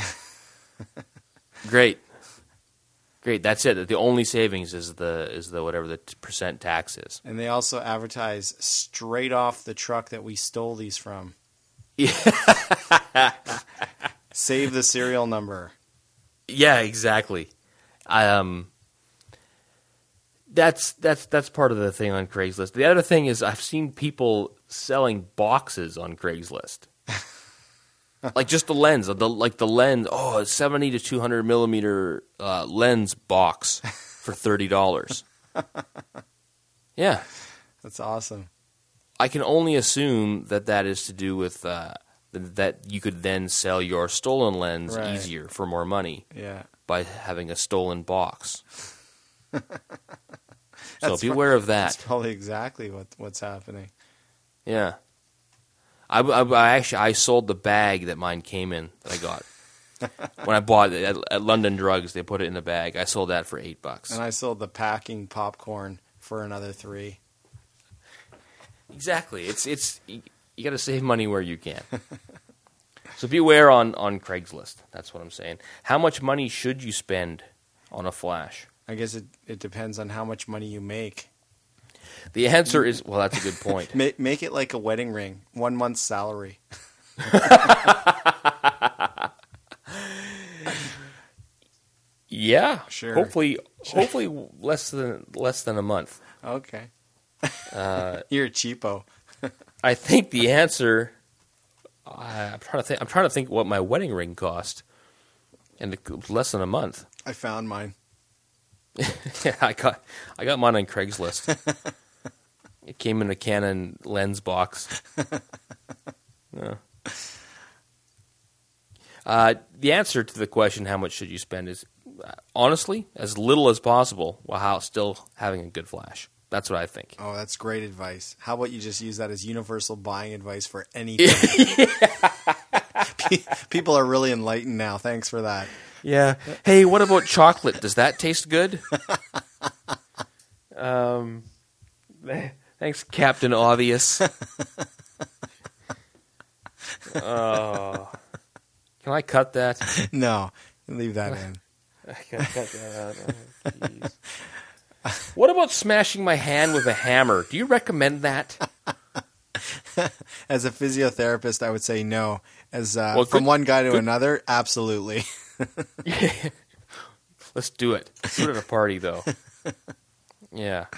Great. Great. That's it. The only savings is the is the whatever the percent tax is. and they also advertise straight off the truck that we stole these from. Save the serial number. Yeah, exactly. Um, that's that's that's part of the thing on Craigslist. The other thing is I've seen people selling boxes on Craigslist, like just the lens, the like the lens. Oh, a seventy to two hundred millimeter uh, lens box for thirty dollars. Yeah, that's awesome. I can only assume that that is to do with uh, that you could then sell your stolen lens right. easier for more money. Yeah. By having a stolen box. So beware of that. That's probably exactly what what's happening. Yeah. I, I, I actually I sold the bag that mine came in that I got. When I bought it at, at London Drugs, they put it in a bag. I sold that for eight bucks. And I sold the packing popcorn for another three. Exactly. It's it's you, you got to save money where you can. So beware on, on Craigslist. That's what I'm saying. How much money should you spend on a flash? I guess it, it depends on how much money you make. The answer is, well, that's a good point. make, make it like a wedding ring. One month's salary. Yeah. Sure. Hopefully, sure. hopefully less than less than a month. Okay. Uh, You're a cheapo. I think the answer. Uh, I'm trying to think. I'm trying to think what my wedding ring cost, and it was less than a month. I found mine. Yeah, I got I got mine on Craigslist. It came in a Canon lens box. Yeah. Uh, the answer to the question, how much should you spend, is uh, honestly as little as possible while still having a good flash. That's what I think. Oh, that's great advice. How about you just use that as universal buying advice for anything? People are really enlightened now. Thanks for that. Yeah. Hey, what about chocolate? Does that taste good? um, thanks, Captain Obvious. Oh, can I cut that? No, leave that in. I can cut that out. Oh, jeez. What about smashing my hand with a hammer? Do you recommend that? As a physiotherapist, I would say no. As uh, well, from good, one guy to good. another, absolutely. Yeah. Let's do it. Let's do it at a party, though. Yeah.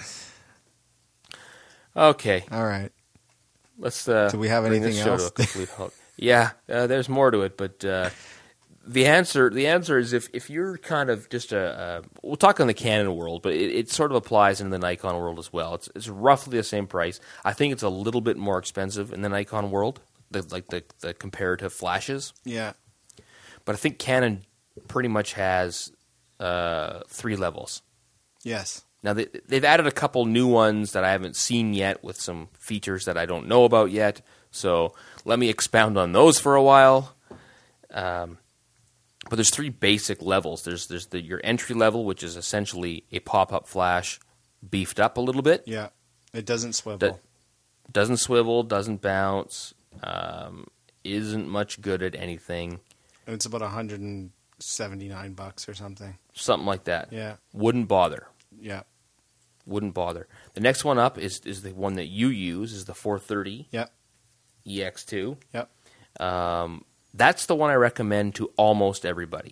Okay. All right. Let's. Uh, do we have bring anything this show else? To a complete halt. Yeah, uh, there's more to it, but uh, the answer the answer is if, if you're kind of just a, a we'll talk on the Canon world, but it, it sort of applies in the Nikon world as well. It's it's roughly the same price. I think it's a little bit more expensive in the Nikon world, the, like the the comparative flashes. Yeah. But I think Canon pretty much has uh, three levels. Yes. Now, they, they've added a couple new ones that I haven't seen yet with some features that I don't know about yet. So let me expound on those for a while. Um, but there's three basic levels. There's there's the, your entry level, which is essentially a pop-up flash beefed up a little bit. Yeah. It doesn't swivel. Do- doesn't swivel, doesn't bounce, um, isn't much good at anything. And it's about one hundred seventy-nine bucks or something. Something like that. Yeah. Wouldn't bother. Yeah. Wouldn't bother. The next one up is is the one that you use, is the four thirty Yep. E X two. Yep. Um, that's the one I recommend to almost everybody.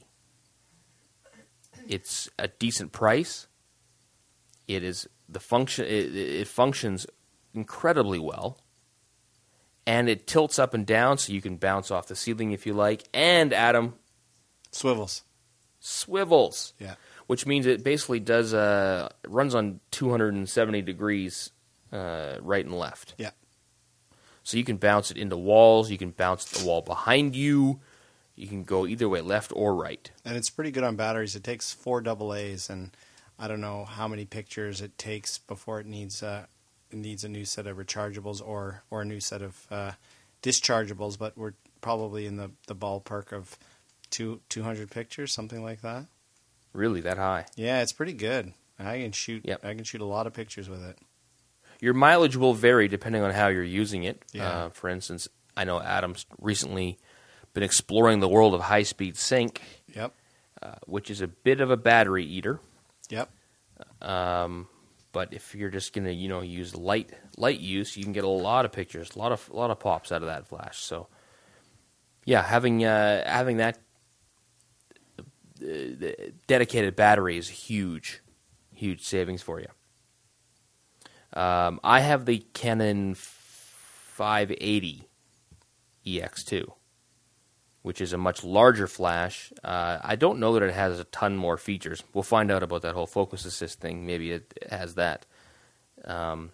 It's a decent price. It is the function. It, it functions incredibly well, and it tilts up and down, so you can bounce off the ceiling if you like. And Adam, Swivels. swivels. Yeah. Which means it basically does uh, runs on two hundred seventy degrees uh, right and left. Yeah. So you can bounce it into walls. You can bounce the wall behind you. You can go either way, left or right. And it's pretty good on batteries. It takes four double A's, and I don't know how many pictures it takes before it needs uh, it needs a new set of rechargeables or, or a new set of uh, dischargeables. But we're probably in the, the ballpark of two two hundred pictures, something like that. Really, that high? Yeah, it's pretty good. I can shoot. Yep. I can shoot a lot of pictures with it. Your mileage will vary depending on how you're using it. Yeah. Uh, for instance, I know Adam's recently been exploring the world of high-speed sync, Yep. uh, which is a bit of a battery eater. Yep. Um, but if you're just going to, you know, use light light use, you can get a lot of pictures, a lot of a lot of pops out of that flash. So Yeah, having uh, having that uh, dedicated battery is huge, huge savings for you. Um, I have the Canon five eighty E X two, which is a much larger flash. Uh, I don't know that it has a ton more features. We'll find out about that whole focus assist thing. Maybe it, it has that. Um,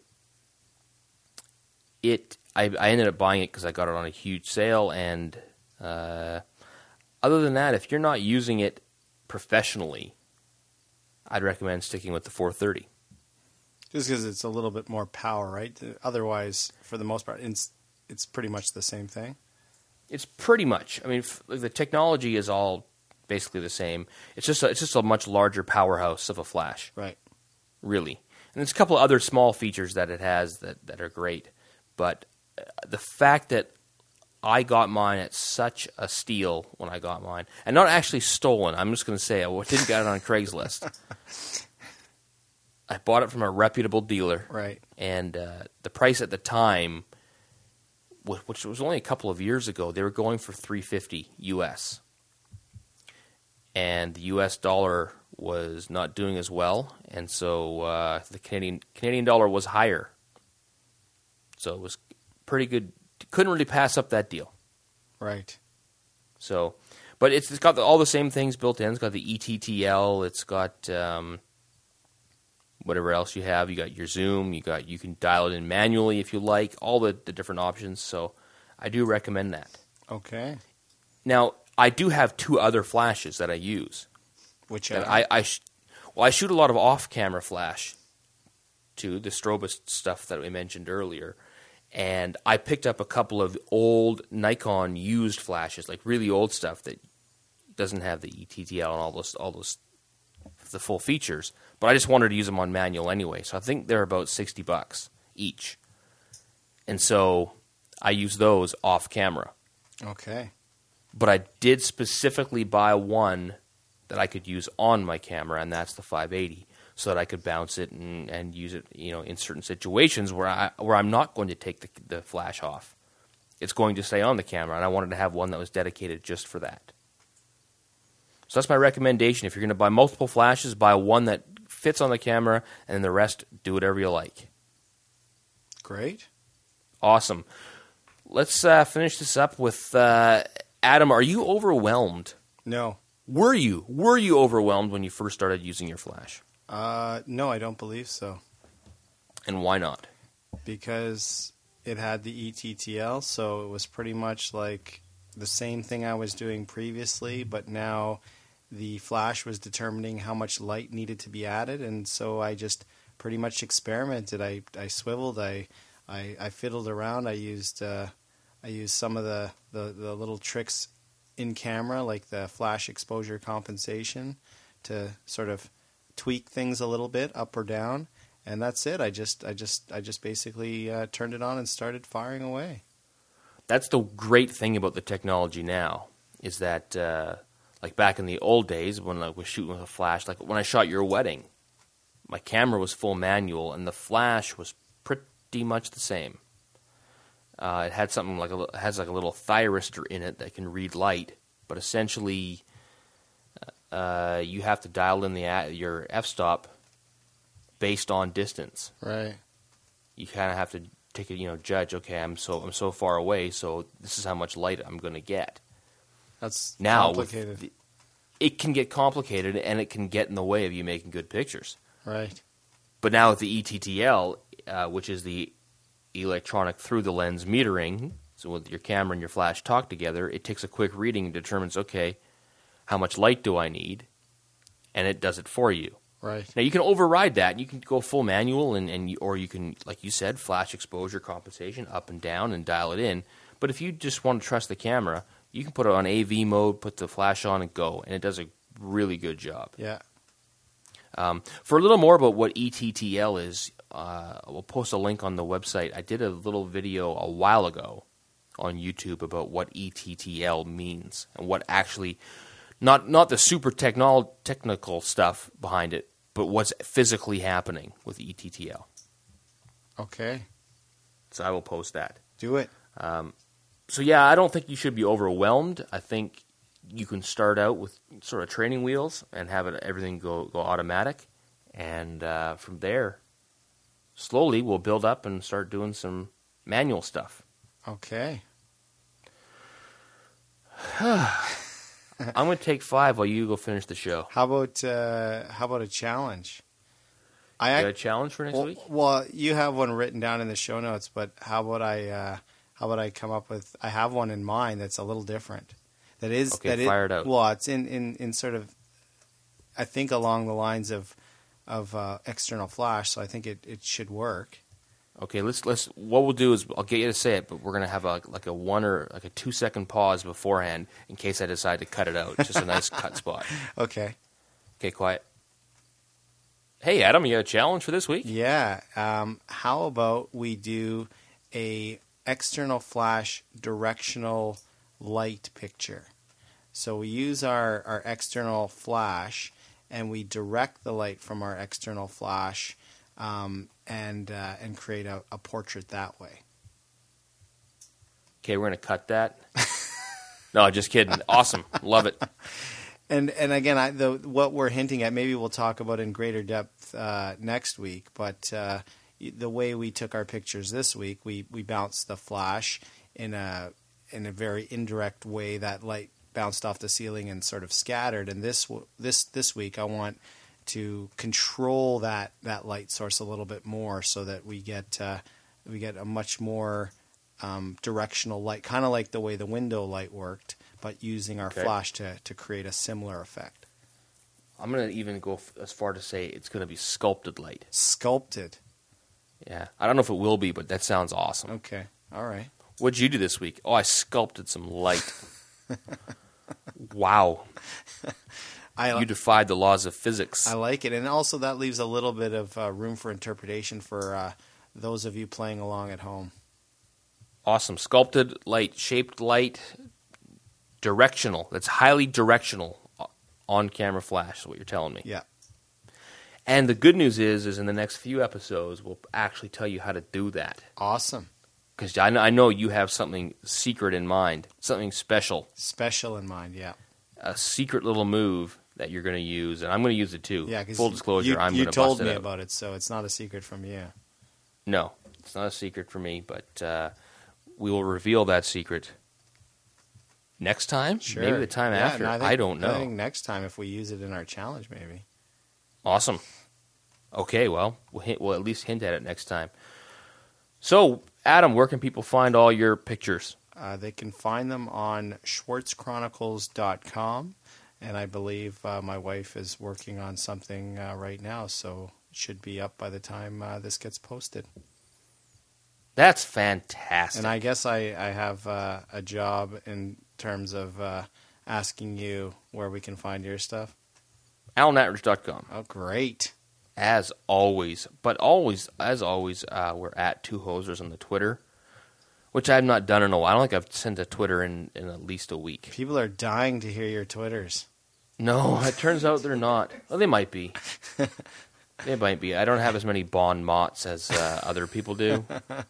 it I, I ended up buying it because I got it on a huge sale, and uh, other than that, if you're not using it professionally, I'd recommend sticking with the four thirty. Just because it's a little bit more power, right? Otherwise, for the most part, it's it's pretty much the same thing. It's pretty much. I mean, f- the technology is all basically the same. It's just a, it's just a much larger powerhouse of a flash, Right. really. And there's a couple of other small features that it has that, that are great. But uh, the fact that I got mine at such a steal when I got mine, and not actually stolen. I'm just going to say I didn't get it on Craigslist. I bought it from a reputable dealer, Right. and uh, the price at the time, wh- which was only a couple of years ago, they were going for three hundred fifty dollars U S, and the U S dollar was not doing as well, and so uh, the Canadian Canadian dollar was higher, so it was pretty good. Couldn't really pass up that deal. Right. So, but it's, it's got the, all the same things built in. It's got the E T T L. It's got um, whatever else you have. You got your zoom. You got you can dial it in manually if you like. All the, the different options. So, I do recommend that. Okay. Now, I do have two other flashes that I use. Which That are? I, I sh- well, I shoot a lot of off-camera flash, too. The strobist stuff that we mentioned earlier. And I picked up a couple of old Nikon used flashes, like really old stuff that doesn't have the E T T L and all those, all those, the full features. But I just wanted to use them on manual anyway, so I think they're about sixty bucks each. And so I use those off camera. Okay. But I did specifically buy one that I could use on my camera, and that's the five eighty. So that I could bounce it and, and use it, you know, in certain situations where I where I'm not going to take the the flash off. It's going to stay on the camera, and I wanted to have one that was dedicated just for that. So that's my recommendation. If you're going to buy multiple flashes, buy one that fits on the camera, and then the rest, do whatever you like. Great. Awesome. Let's uh, finish this up with uh, Adam. Are you overwhelmed? No. Were you? Were you overwhelmed when you first started using your flash? Uh, no, I don't believe so. And why not? Because it had the E T T L, so it was pretty much like the same thing I was doing previously, but now the flash was determining how much light needed to be added, and so I just pretty much experimented. I, I swiveled, I, I I fiddled around. I used uh, I used some of the, the, the little tricks in camera, like the flash exposure compensation, to sort of tweak things a little bit up or down, and that's it. I just, I just, I just basically uh, turned it on and started firing away. That's the great thing about the technology now, is that, uh, like back in the old days when I was shooting with a flash, like when I shot your wedding, my camera was full manual, and the flash was pretty much the same. Uh, it had something like a it has like a little thyristor in it that can read light, but essentially. Uh, you have to dial in the your f-stop based on distance. Right. You kind of have to take a you know judge. Okay, I'm so I'm so far away, so this is how much light I'm going to get. That's now complicated. The, it can get complicated, and it can get in the way of you making good pictures. Right. But now with the E T T L, uh, which is the electronic through the lens metering, so with your camera and your flash talk together, it takes a quick reading and determines, okay, how much light do I need? And it does it for you. Right. Now, you can override that. You can go full manual, and, and you, or you can, like you said, flash exposure compensation up and down and dial it in. But if you just want to trust the camera, you can put it on A V mode, put the flash on, and go. And it does a really good job. Yeah. Um, for a little more about what E T T L is, uh, we'll post a link on the website. I did a little video a while ago on YouTube about what E T T L means and what actually... Not not the super technol- technical stuff behind it, but what's physically happening with E T T L. Okay. So I will post that. Do it. So so yeah, I don't think you should be overwhelmed. I think you can start out with sort of training wheels and have it, everything go, go automatic. And uh, from there, slowly we'll build up and start doing some manual stuff. Okay. I'm going to take five while you go finish the show. How about uh, how about a challenge? You I got a challenge for next well, week? well, you have one written down in the show notes, but how about I uh, how about I come up with? I have one in mind that's a little different. That is Okay, that fire it, it out. Well, it's in, in, in sort of, I think along the lines of of uh, external flash, so I think it, it should work. Okay, let's let's. What we'll do is I'll get you to say it, but we're gonna have a like a one or like a two second pause beforehand in case I decide to cut it out. Just a nice cut spot. Okay. Okay, quiet. Hey, Adam, you got a challenge for this week? Yeah. Um, how about we do a external flash directional light picture? So we use our, our external flash and we direct the light from our external flash um, and uh, and create a, a portrait that way. Okay, we're gonna cut that. No, just kidding. Awesome, love it. And and again, I, the, what we're hinting at, maybe we'll talk about in greater depth uh, next week. But uh, the way we took our pictures this week, we, we bounced the flash in a in a very indirect way. That light bounced off the ceiling and sort of scattered. And this this this week, I want to control that, that light source a little bit more, so that we get uh, we get a much more um, directional light, kind of like the way the window light worked, but using our Okay. flash to, to create a similar effect. I'm gonna even go f- as far to say it's gonna be sculpted light. Sculpted. Yeah, I don't know if it will be, but that sounds awesome. Okay. All right. What'd you do this week? Oh, I sculpted some light. Wow, I, you defied the laws of physics. I like it. And also that leaves a little bit of uh, room for interpretation for uh, those of you playing along at home. Awesome, sculpted light, shaped light, directional. That's highly directional on-camera flash. Is what you're telling me. Yeah. And the good news is, is in the next few episodes, we'll actually tell you how to do that. Awesome. Because I know, I know you have something secret in mind, something special, Special in mind, yeah. a secret little move that you're going to use, and I'm going to use it too. Yeah, because Full disclosure, you, I'm you going to told bust it me out. about it, so it's not a secret from you. No, it's not a secret for me, but uh, we will reveal that secret next time. Sure. Maybe the time Yeah, after. no, I, think, I don't know. I think next time if we use it in our challenge, maybe. Awesome. Okay, well, we'll, hint, we'll at least hint at it next time. So, Adam, where can people find all your pictures? Uh, they can find them on schwartz chronicles dot com, and I believe uh, my wife is working on something uh, right now, so it should be up by the time uh, this gets posted. That's fantastic. And I guess I, I have uh, a job in terms of uh, asking you where we can find your stuff. alan atridge dot com. Oh, great. As always, but always, as always, uh, we're at Two Hosers on the Twitter, which I've not done in a while. I don't think I've sent a Twitter in, in at least a week. People are dying to hear your Twitters. No, it turns out they're not. Well, they might be. They might be. I don't have as many bon mots as uh, other people do.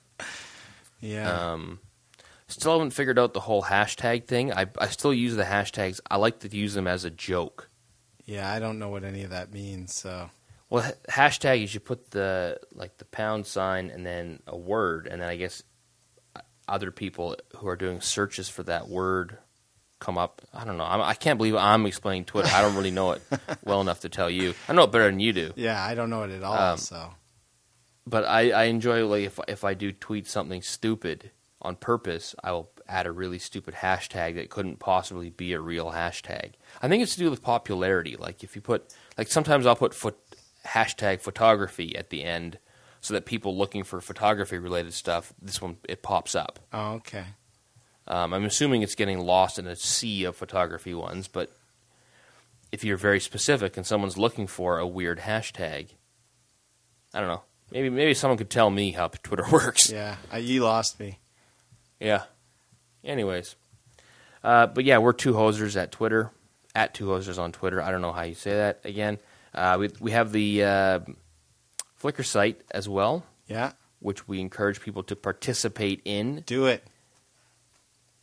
Yeah. Um, still haven't figured out the whole hashtag thing. I, I still use the hashtags. I like to use them as a joke. Yeah, I don't know what any of that means, so... Well, ha- hashtag is you put the like the pound sign and then a word, and then I guess other people who are doing searches for that word come up. I don't know. I'm, I can't believe I'm explaining Twitter. I don't really know it well enough to tell you. I know it better than you do. Yeah, I don't know it at all, Um, so... But I, I enjoy like if if I do tweet something stupid on purpose, I will add a really stupid hashtag that couldn't possibly be a real hashtag. I think it's to do with popularity. Like if you put like sometimes I'll put foot hashtag photography at the end so that people looking for photography related stuff, this one it pops up. Oh, okay. Um, I'm assuming it's getting lost in a sea of photography ones, but if you're very specific and someone's looking for a weird hashtag, I don't know. Maybe maybe someone could tell me how Twitter works. Yeah, uh, you lost me. Yeah. Anyways. Uh, but yeah, we're Two Hosers at Twitter. At Two Hosers on Twitter. I don't know how you say that again. Uh, we we have the uh, Flickr site as well, Yeah, which we encourage people to participate in. do it.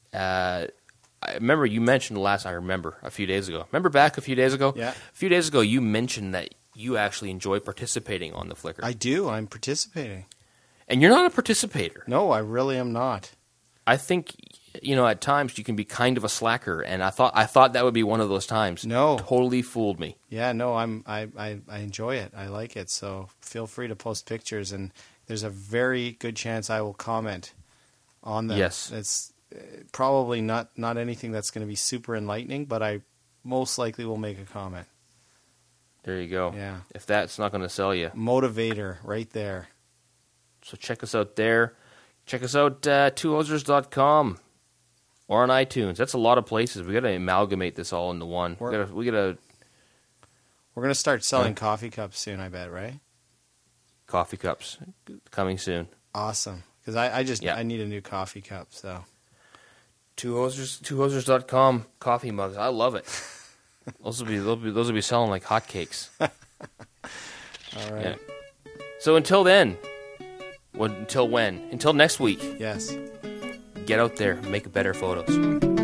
uh, I remember you mentioned last. I remember a few days ago. Remember back a few days ago. Yeah. A few days ago, you mentioned that you actually enjoy participating on the Flickr. I do. I'm participating. And you're not a participator. No, I really am not. I think, you know, at times you can be kind of a slacker, and I thought I thought that would be one of those times. No. Totally fooled me. Yeah, no, I'm I, I, I enjoy it. I like it. So feel free to post pictures, and there's a very good chance I will comment on them. Yes. It's uh, probably not, not anything that's going to be super enlightening, but I most likely will make a comment. There you go. Yeah. If that's not going to sell you. Motivator right there. So check us out there. Check us out uh, two hosers dot com or on iTunes. That's a lot of places. We got to amalgamate this all into one. We We're- got to we got to We're going to start selling Huh? coffee cups soon, I bet, right? coffee cups coming soon. Awesome. Because I, I just Yeah. I need a new coffee cup. So two hosers two hosers dot com coffee mugs. I love it. Those will be those will be, those will be selling like hotcakes. all right. Yeah. So until then, well, until when? Until next week. Yes. Get out there, make better photos.